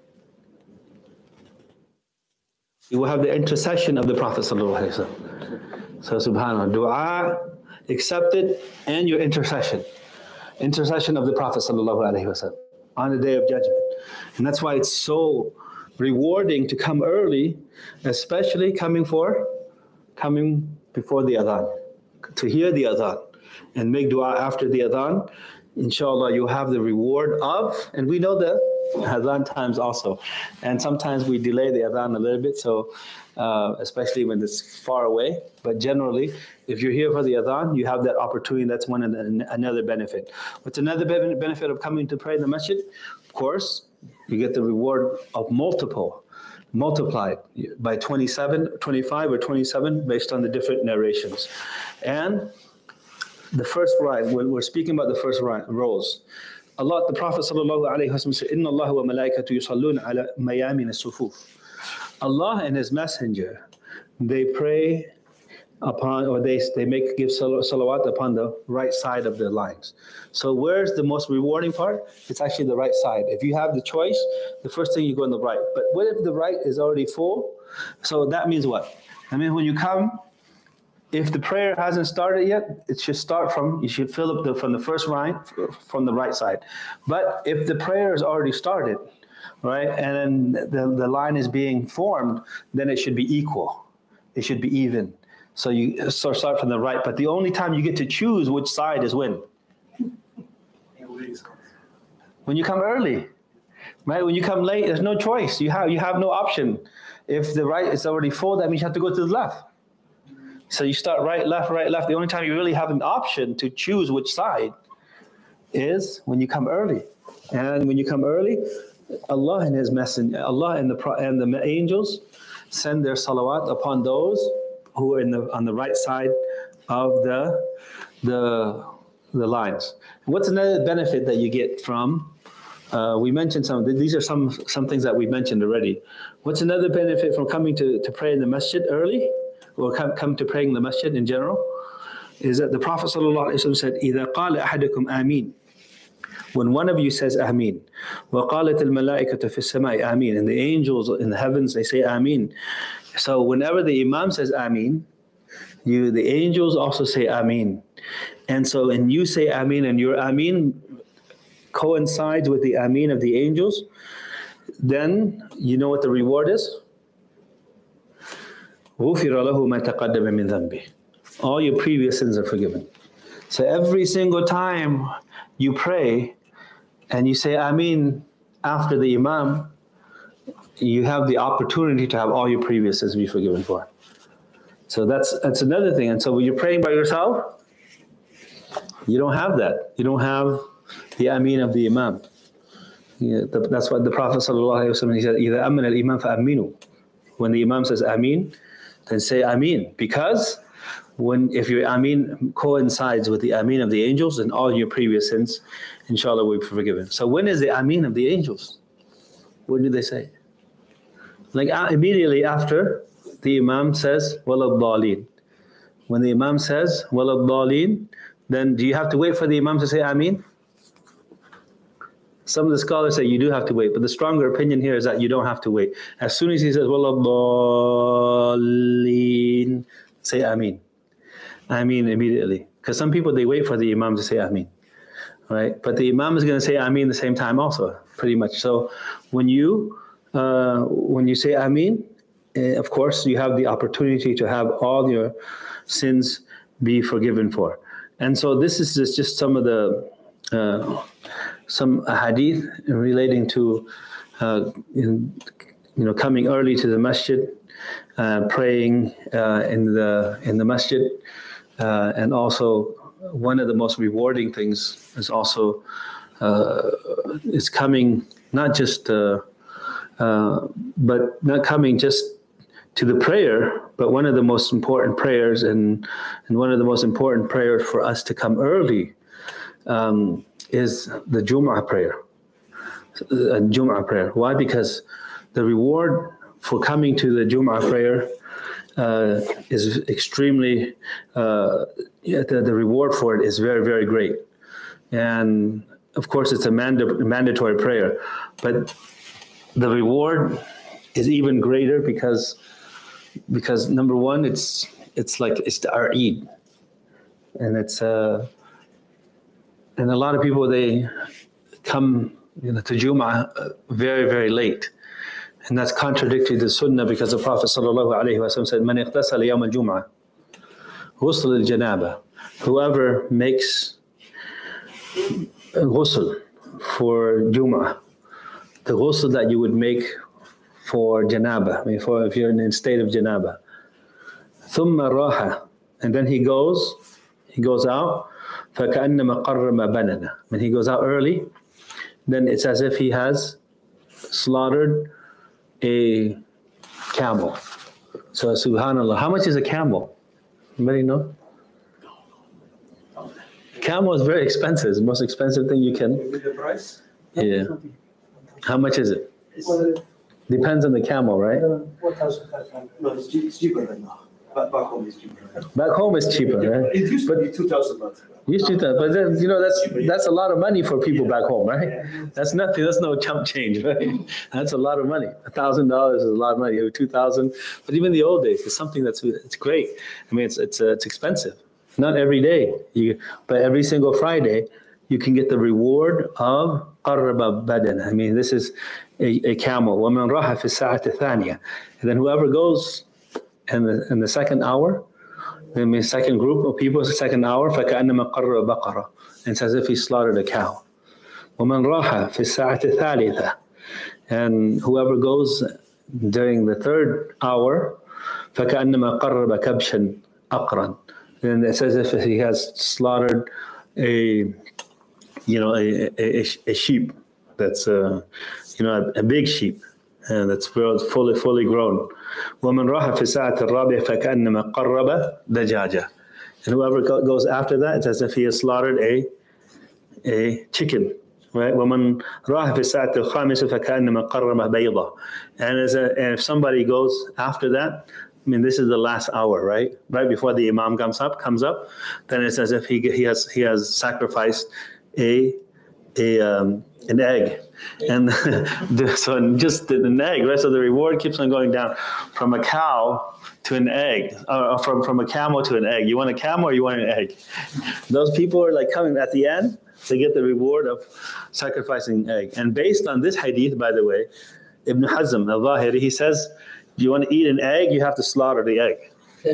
You will have the intercession of the Prophet sallallahu alaihi wasallam. So subhanAllah, dua accepted, and your intercession. Intercession of the Prophet sallallahu alaihi wasallam on the Day of Judgment. And that's why it's so rewarding to come early, especially coming for, coming before the adhan, to hear the adhan and make dua after the adhan. Inshallah, you have the reward of, and we know that adhan times also. And sometimes we delay the adhan a little bit, so uh, especially when it's far away. But generally, if you're here for the adhan, you have that opportunity. That's one of the, another benefit. What's another be- benefit of coming to pray in the masjid? Of course, you get the reward of multiple, multiplied by twenty-seven, twenty-five, or twenty-seven, based on the different narrations. And the first right, when we're speaking about the first right, rows, Allah, the Prophet sallallahu alaihi wasallam said, "Inna Allah wa malaikatu yusalluna ala mayamin as-sufuf." Allah and His Messenger, they pray upon, or they they make give salawat upon the right side of the lines. So where's the most rewarding part? It's actually the right side. If you have the choice, the first thing you go on the right. But what if the right is already full? So that means what? I mean, when you come, if the prayer hasn't started yet, it should start from, you should fill up the, from the first line, from the right side. But if the prayer is already started, right, and then the, the line is being formed, then it should be equal. It should be even. So you start, start from the right, but the only time you get to choose which side is when? When you come early, right? When you come late, there's no choice. You have, you have no option. If the right is already full, that means you have to go to the left. So you start right, left, right, left. The only time you really have an option to choose which side is when you come early. And when you come early, Allah and His Messenger, Allah and the and the angels send their salawat upon those who are in the on the right side of the the the lines. What's another benefit that you get from? Uh, we mentioned some. These are some some things that we mentioned already. What's another benefit from coming to, to pray in the masjid early, or come, come to praying in the masjid in general? Is that the Prophet ﷺ said, "إذا قال أحدكم آمين." When one of you says Ameen, وَقَالَتِ الْمَلَائِكَةُ فِي السَّمَاءِ Ameen, and the angels in the heavens, they say Ameen. So whenever the Imam says Ameen, you, the angels also say Ameen. And so when you say Ameen and your Ameen coincides with the Ameen of the angels, then you know what the reward is? غُفِرَ لَهُ مَا تَقَدَّمَ مِنْ ذَنْبِهِ. All your previous sins are forgiven. So every single time you pray and you say Ameen after the Imam, you have the opportunity to have all your previous sins be forgiven for. So that's that's another thing. And so when you're praying by yourself, you don't have that. You don't have the Ameen of the Imam. Yeah, the, that's what the Prophet ﷺ, he said, إِذَا أَمَّنَ الْإِمَامَ فَأَمِّنُوا. When the Imam says Ameen, then say Ameen. Because when if your Ameen coincides with the Ameen of the angels, then all your previous sins, inshallah, will be forgiven. So when is the Ameen of the angels? What do they say? Like uh, immediately after the Imam says, وَلَا When the Imam says, وَلَا then do you have to wait for the Imam to say Ameen? Some of the scholars say you do have to wait, but the stronger opinion here is that you don't have to wait. As soon as he says, وَلَا say Ameen. Ameen immediately. Because some people, they wait for the Imam to say Ameen. Right? But the Imam is going to say Ameen the same time also, pretty much. So when you uh, when you say Ameen, uh, of course, you have the opportunity to have all your sins be forgiven for. And so this is just, just some of the uh, some hadith relating to uh, in, you know coming early to the masjid, uh, praying uh, in the in the masjid, uh, and also one of the most rewarding things is also uh, is coming not just uh, uh, but not coming just to the prayer, but one of the most important prayers and and one of the most important prayers for us to come early um, is the Jum'ah prayer. Uh, Jum'ah prayer. Why? Because the reward for coming to the Jum'ah prayer uh, is extremely, uh, the, the reward for it is very, very great. And of course, it's a manda- mandatory prayer, but the reward is even greater because, because number one, it's it's like it's the, our Eid, and it's uh, and a lot of people, they come you know, to Jum'ah very, very late. And that's contradictory to the Sunnah because the Prophet ﷺ said, "Man iqtasala yawm al-Jum'ah, ghusl al-janaba." Whoever makes ghusl for Jum'ah, the ghusl that you would make for janaba, I mean, for if you're in a state of janaba. ثم راح, and then he goes, he goes out. فكأنما قرب بدنه. When he goes out early, then it's as if he has slaughtered a camel. So subhanallah, how much is a camel? Anybody know? Camel is very expensive. It's the most expensive thing you can.
With the price?
Yeah. How much is it?
It's,
Depends on the camel, right?
One thousand five hundred.
no, it's, cheap, it's cheaper right now. Back, back home it's cheaper.
Back home it's cheaper, right?
It used to be two thousand baht.
Used to that, but then you know that's that's a lot of money for people back home, right? That's nothing. That's no chump change, right? That's a lot of money. A thousand dollars is a lot of money. Two thousand, but even in the old days, it's something that's it's great. I mean, it's it's uh, it's expensive. Not every day, you, but every single Friday, you can get the reward of qarraba badan. I mean, this is a, a camel. وَمَنْ رَاحَ فِي السَّاعَةِ الثَّانِيَةِ. And then whoever goes in the in the second hour. Then the second group of people, the second hour, فَكَأَنَّمَا قَرَّ بَقَرَةً. It's as if he slaughtered a cow. وَمَنْ رَاحَ فِي السَّاعَةِ الثَّالِثَةِ. And whoever goes during the third hour, فَكَأَنَّمَا قَرَّبَ كَبْشًا أَقْرًا. And it's as if he has slaughtered a, you know, a, a, a sheep that's, uh, you know, a, a big sheep. And that's fully, fully grown. وَمَنْ رَاحَ فِي السَّاعَةِ الرَّابِعَةِ فَكَأَنَّمَا قَرَّبَ دَجَاجَةً. And whoever goes after that, it's as if he has slaughtered a a chicken, right? وَمَنْ رَاحَ فِي السَّاعَةِ الخَّامِسَةِ فَكَأَنَّمَا قَرَّبَ بَيْضًا. And, as a, and if somebody goes after that, I mean, this is the last hour, right? Right before the imam comes up, comes up, then it's as if he he has he has sacrificed a a um, an egg. And the, so just an egg, right? So the reward keeps on going down from a cow to an egg, or from, from a camel to an egg. You want a camel or you want an egg? Those people are like coming at the end, they get the reward of sacrificing an egg. And based on this hadith, by the way, Ibn Hazm al-Zahiri, he says, if you want to eat an egg, you have to slaughter the egg.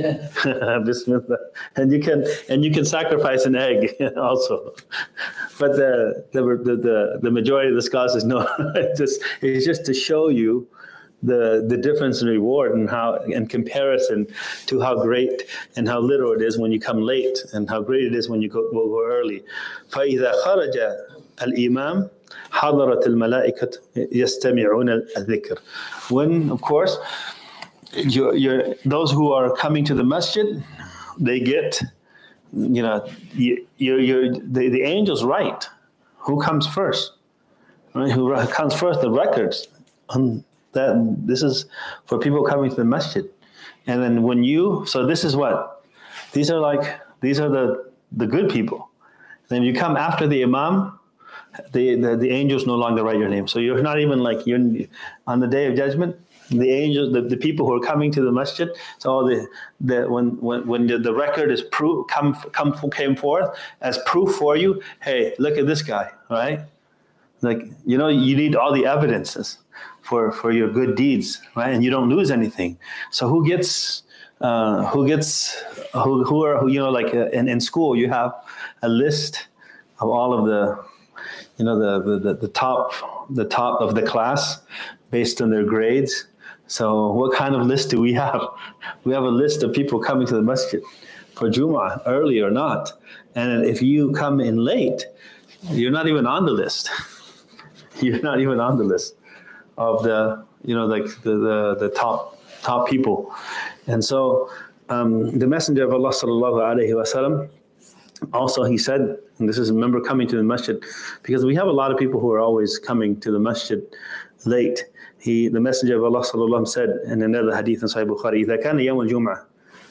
and you can and you can sacrifice an egg also, but the the the, the majority of the scholars says no. it's just it's just to show you the the difference in reward and how in comparison to how great and how little it is when you come late and how great it is when you go, go early. فإذا خرج الإمام حضرت الملائكة يستمعون الذكر. When, of course, You're, you're, those who are coming to the masjid, they get, you know, you, you're, you're, the, the angels write who comes first, right? Who comes first, the records. Um, that this is for people coming to the masjid. And then when you, so this is what? These are like, these are the, the good people. Then you come after the imam, the, the, the angels no longer write your name. So you're not even like, you're on the day of judgment, the angels, the, the people who are coming to the masjid, so the the when when when the, the record is proof come come came forth as proof for you. Hey, look at this guy, right? Like, you know, you need all the evidences for for your good deeds, right? And you don't lose anything. So who gets uh, who gets who who are who, you know, like uh, in in school you have a list of all of the, you know, the the the top the top of the class based on their grades. So what kind of list do we have? We have a list of people coming to the masjid for Jumu'ah, early or not. And if you come in late, you're not even on the list. You're not even on the list of the, you know, like the, the, the top top people. And so um, the Messenger of Allah sallallahu alaihi wasallam, also he said, and this is, remember, coming to the masjid, because we have a lot of people who are always coming to the masjid late. He, the Messenger of Allah sallallahu alaihi wasallam said in another hadith in Sahih Bukhari, إذا كان يوم الجمعة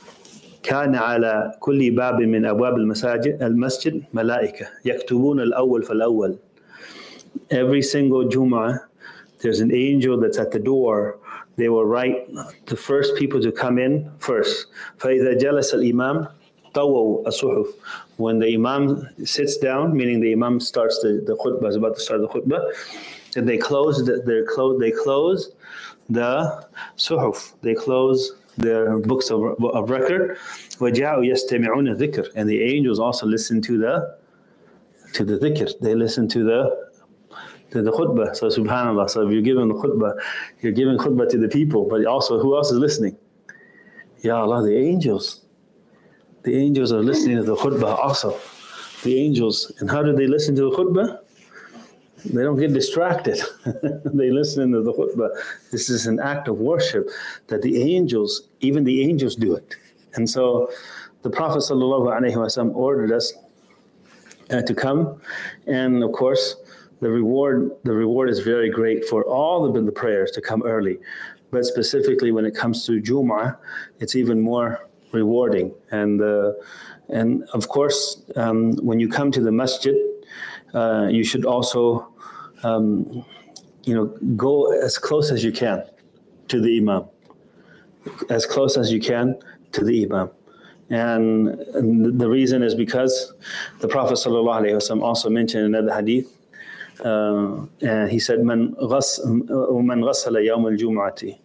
كان على كل باب من أبواب المساجد المسجد ملائكة يكتبون الأول فالأول. Every single Jumu'ah, there's an angel that's at the door. They will write the first people to come in first. فإذا جلس الإمام طووا الصحف. When the Imam sits down, meaning the Imam starts the, the khutbah, is about to start the khutbah, and they close the, their close they close the suhuf, they close their books of, of record. وَجَاءُوا يَسْتَمِعُونَ الذِّكْرِ. And the angels also listen to the to the dhikr. They listen to the to the khutbah. So subhanAllah. So if you're giving the khutbah, you're giving khutbah to the people, but also who else is listening? Ya Allah, the angels. The angels are listening to the khutbah also. The angels. And how do they listen to the khutbah? They don't get distracted. They listen to the khutbah. This is an act of worship that the angels, even the angels do it. And so the Prophet ﷺ ordered us uh, to come. And of course, the reward the reward is very great for all of the prayers to come early. But specifically when it comes to Jum'ah, it's even more rewarding. And uh, and of course, um, when you come to the masjid, uh, you should also, um, you know, go as close as you can to the imam, as close as you can to the imam. And, and the reason is because the Prophet ﷺ also mentioned in another hadith, uh, and he said, "Man ghas, man ghassala yawm al-jum'ati."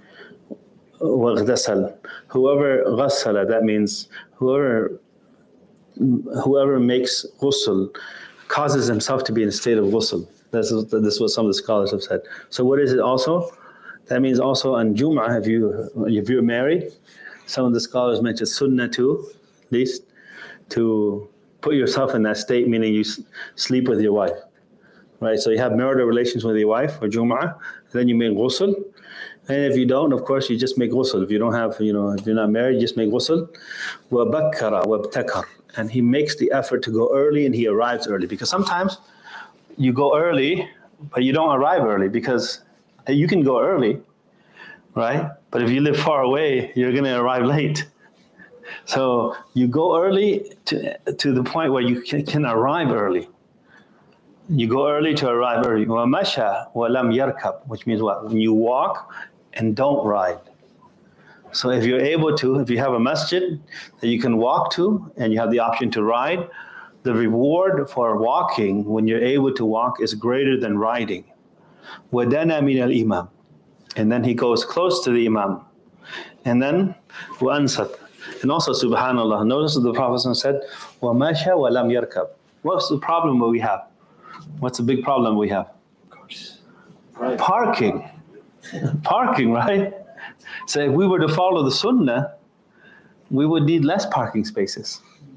Whoever ghassala, that means whoever whoever makes ghusl causes himself to be in a state of ghusl. This is, this is what some of the scholars have said. So what is it also? That means also on Jum'ah, if, you, if you're married, some of the scholars mention sunnah too, at least, to put yourself in that state, meaning you s- sleep with your wife. Right, so you have marital relations with your wife for Jum'ah, then you make ghusl. And if you don't, of course, you just make ghusl. If you don't have, you know, if you're not married, you just make ghusl. وَبَكَّرَ وَابْتَكَرَ. And he makes the effort to go early and he arrives early. Because sometimes you go early, but you don't arrive early because you can go early, right? But if you live far away, you're going to arrive late. So you go early to, to the point where you can, can arrive early. You go early to arrive early. وَمَشَى وَلَمْ يَرْكَبْ, which means what? When you walk and don't ride. So if you're able to, if you have a masjid that you can walk to and you have the option to ride, the reward for walking when you're able to walk is greater than riding. وَدَنَا مِنَ الْإِمَامِ. And then he goes close to the imam. And then وَأَنْصَتْ. And also subhanAllah, notice that the Prophet said, وَمَشَى وَلَمْ يَرْكَبْ. What's the problem that we have? What's the big problem we have?
Right.
Parking. Parking, right? So if we were to follow the sunnah, we would need less parking spaces.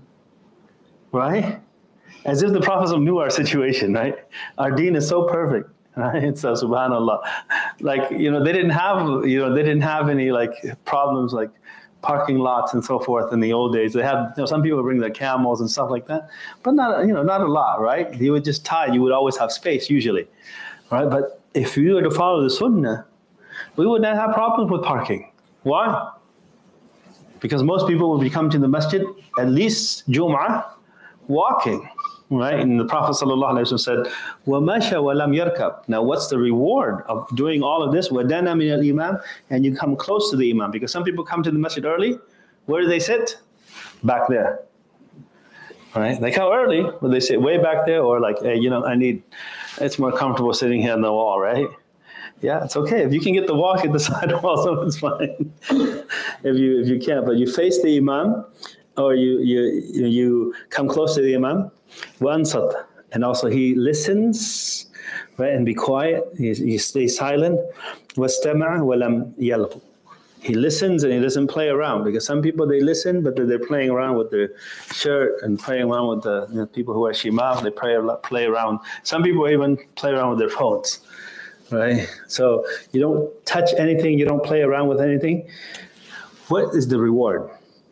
Right? As if the Prophet knew our situation, right? Our deen is so perfect, right? So subhanAllah. Like, you know, they didn't have, you know, they didn't have any like problems like parking lots and so forth in the old days. They had, you know, some people bring their camels and stuff like that, but not, you know, not a lot, right? You would just tie, you would always have space usually, right? But if you were to follow the sunnah, we would not have problems with parking. Why? Because most people will be coming to the masjid, at least Jum'ah, walking, right? And the Prophet ﷺ said, وَمَشَى وَلَمْ يَرْكَبْ. Now what's the reward of doing all of this? وَدَنَا مِنَ الْإِمَامِ. And you come close to the imam. Because some people come to the masjid early. Where do they sit? Back there. Right? They come early, but they sit way back there, or like, hey, you know, I need, it's more comfortable sitting here on the wall, right? Yeah, it's okay. If you can get the wall, get the side wall, so it's fine. if you if you can't, but you face the imam, or you you you come close to the imam, وَأَنْصَتْ. And also he listens, right, and be quiet. He, he stays silent. وَاسْتَمَعَ وَلَمْ يَلْغُ. He listens and he doesn't play around, because some people, they listen, but they're playing around with their shirt and playing around with the, you know, people who wear shimam. They play play around. Some people even play around with their phones. Right? So you don't touch anything, you don't play around with anything. What is the reward?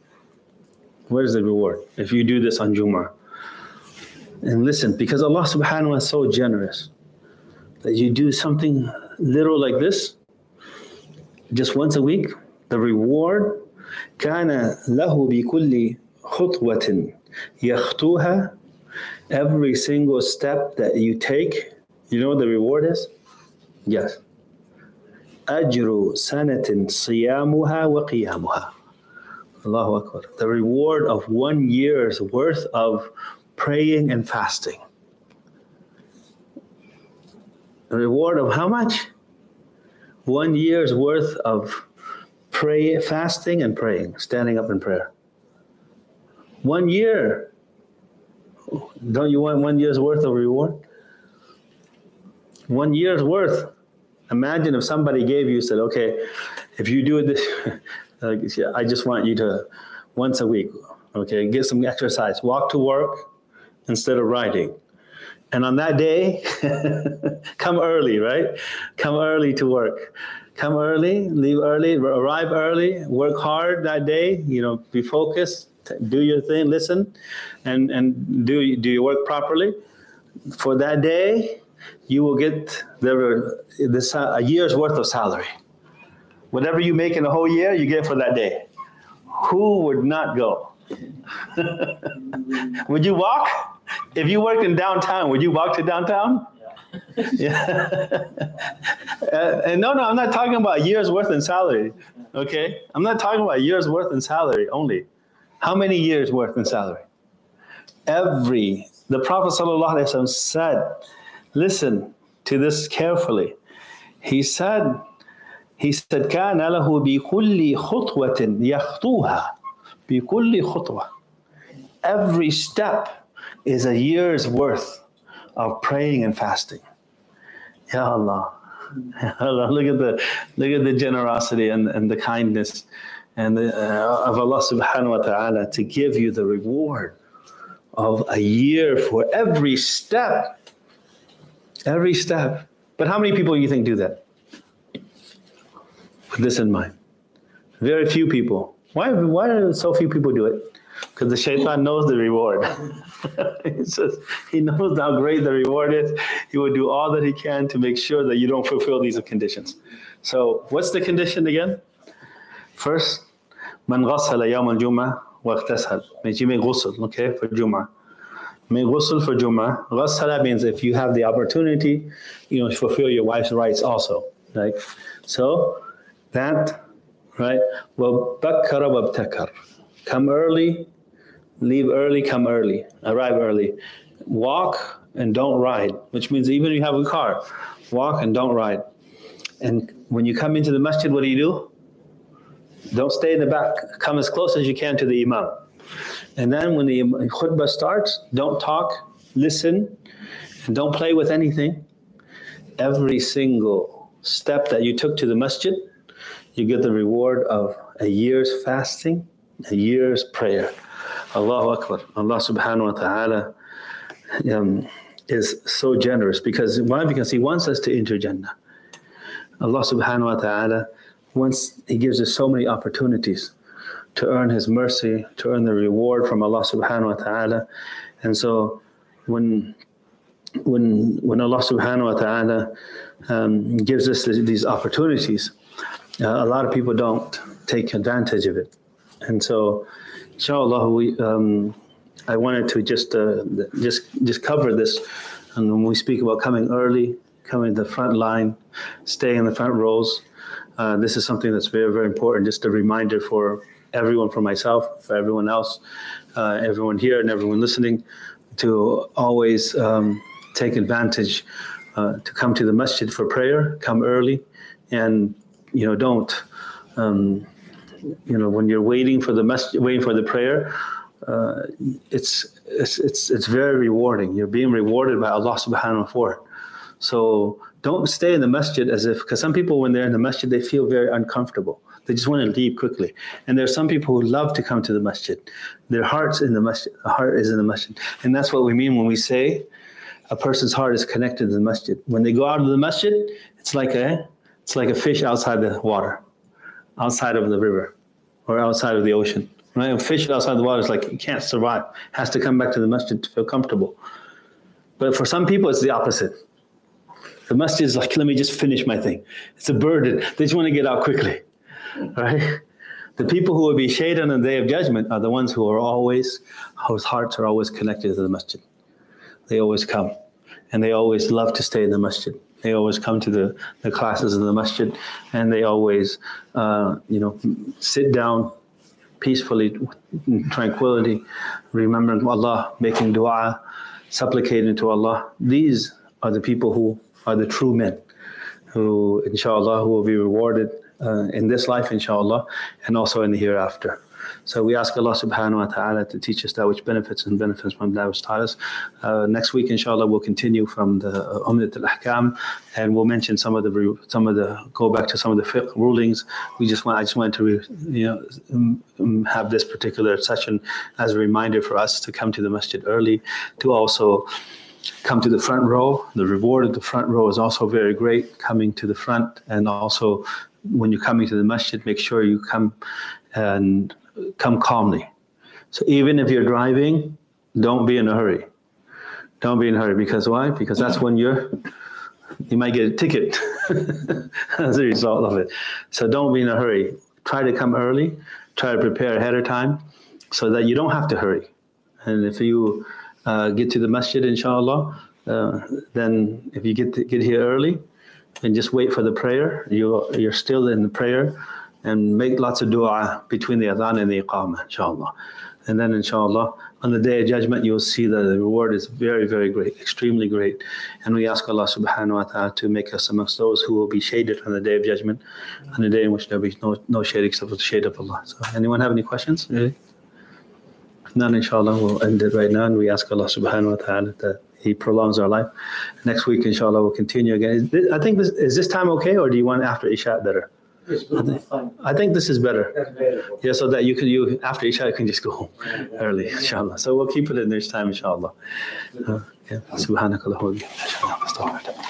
What is the reward if you do this on Jumu'ah? And listen, because Allah subhanahu wa ta'ala is so generous that you do something little like this, just once a week, the reward, كَانَ لَهُ بِكُلِّ خُطْوَةٍ يَخْطُوهَا. Every single step that you take, you know what the reward is? Yes. أَجْرُ سَنَةٍ صِيَامُهَا وَقِيَامُهَا. Allahu Akbar. The reward of one year's worth of praying and fasting. The reward of how much? One year's worth of pray, fasting and praying, standing up in prayer. One year. Don't you want one year's worth of reward? one year's worth. Imagine if somebody gave you, said, okay, if you do this, I just want you to, once a week, okay, get some exercise, walk to work instead of riding. And on that day, come early, right? Come early to work. Come early, leave early, arrive early, work hard that day, you know, be focused, do your thing, listen, and, and do, do your work properly. For that day, you will get the, this, a year's worth of salary. Whatever you make in a whole year, you get for that day. Who would not go? Would you walk? If you worked in downtown, would you walk to downtown? Yeah. uh, and no, no, I'm not talking about a year's worth in salary. Okay? I'm not talking about a year's worth in salary only. How many years worth in salary? Every, the Prophet ﷺ said, listen to this carefully. He said, he said, كَانَ لَهُ بِكُلِّ خُطْوَةٍ يَخْطُوهَا بِكُلِّ خُطْوَةٍ. Every step is a year's worth of praying and fasting. Ya Allah. Ya Allah. Look at the look at the generosity and, and the kindness and the, uh, of Allah subhanahu wa ta'ala to give you the reward of a year for every step. Every step. But how many people do you think do that? With this in mind. Very few people. Why, why do so few people do it? Because the shaitan knows the reward. He says, he knows how great the reward is. He will do all that he can to make sure that you don't fulfill these conditions. So what's the condition again? First, man ghassala yawm al-jum'ah wa ightasal. Means you make ghusl, okay, for Jum'ah. Make ghusl for Jum'ah. Ghassala means if you have the opportunity, you know, fulfill your wife's rights also. Right? So that, right? Wa bakkara wa abtakar. Come early, leave early, come early, arrive early. Walk and don't ride, which means even if you have a car, walk and don't ride. And when you come into the masjid, what do you do? Don't stay in the back. Come as close as you can to the imam. And then when the khutbah starts, don't talk, listen, and don't play with anything. Every single step that you took to the masjid, you get the reward of a year's fasting, a year's prayer. Allahu Akbar. Allah subhanahu wa ta'ala um, is so generous because why? Because He wants us to enter Jannah. Allah subhanahu wa ta'ala wants, He gives us so many opportunities to earn His mercy, to earn the reward from Allah subhanahu wa ta'ala. And so when when when Allah subhanahu wa ta'ala um, gives us these opportunities, uh, a lot of people don't take advantage of it. And so, inshallah, we, um, I wanted to just uh, just just cover this. And when we speak about coming early, coming to the front line, staying in the front rows, uh, this is something that's very, very important. Just a reminder for everyone, for myself, for everyone else, uh, everyone here and everyone listening, to always um, take advantage, uh, to come to the masjid for prayer, come early, and, you know, don't... Um, You know, when you're waiting for the mess, waiting for the prayer, uh, it's it's it's it's very rewarding. You're being rewarded by Allah subhanahu wa ta'ala for it. So don't stay in the masjid as if, because some people when they're in the masjid they feel very uncomfortable. They just want to leave quickly. And there are some people who love to come to the masjid. Their heart's in the masjid. The heart is in the masjid, and that's what we mean when we say a person's heart is connected to the masjid. When they go out of the masjid, it's like a it's like a fish outside the water. Outside of the river or outside of the ocean. Right? A fish outside the water is like, it can't survive. It has to come back to the masjid to feel comfortable. But for some people, it's the opposite. The masjid is like, let me just finish my thing. It's a burden. They just want to get out quickly. Right? The people who will be shaitan on the day of judgment are the ones who are always, whose hearts are always connected to the masjid. They always come. And they always love to stay in the masjid. They always come to the, the classes in the masjid, and they always, uh, you know, sit down peacefully, in tranquility, remembering Allah, making dua, supplicating to Allah. These are the people who are the true men, who, inshallah, who will be rewarded uh, in this life, inshallah, and also in the hereafter. So we ask Allah subhanahu wa ta'ala to teach us that which benefits and benefits from that which taught us. Uh, next week, inshallah, we'll continue from the uh, Umdat al-Ahkam, and we'll mention some of the, some of the, go back to some of the fiqh rulings. We just want, I just wanted to, you know, um, um, have this particular session as a reminder for us to come to the masjid early, to also come to the front row. The reward of the front row is also very great, coming to the front. And also, when you're coming to the masjid, make sure you come and come calmly. So even if you're driving, don't be in a hurry. Don't be in a hurry, because why? Because that's when you're, you might get a ticket as a result of it. So don't be in a hurry. Try to come early. Try to prepare ahead of time so that you don't have to hurry. And if you uh, get to the masjid, inshallah, uh, then if you get to, get here early and just wait for the prayer, you, you're still in the prayer, and make lots of dua between the adhan and the iqamah, inshallah. And then, inshallah, on the Day of Judgment, you'll see that the reward is very, very great, extremely great. And we ask Allah subhanahu wa ta'ala to make us amongst those who will be shaded on the Day of Judgment, on the day in which there will be no, no shade except for the shade of Allah. So, anyone have any questions? Really? If none, inshallah, we'll end it right now. And we ask Allah subhanahu wa ta'ala that He prolongs our life. Next week, inshallah, we'll continue again. Is this, I think, this, is this time okay, or do you want after Isha better?
It's good, it's fine.
I think this is better.
That's better.
Yeah, so that you can, you after Isha, you can just go home early, inshallah. So we'll keep it in this time, inshallah. Uh, yeah. Subhanakallahumma wa bihamdika.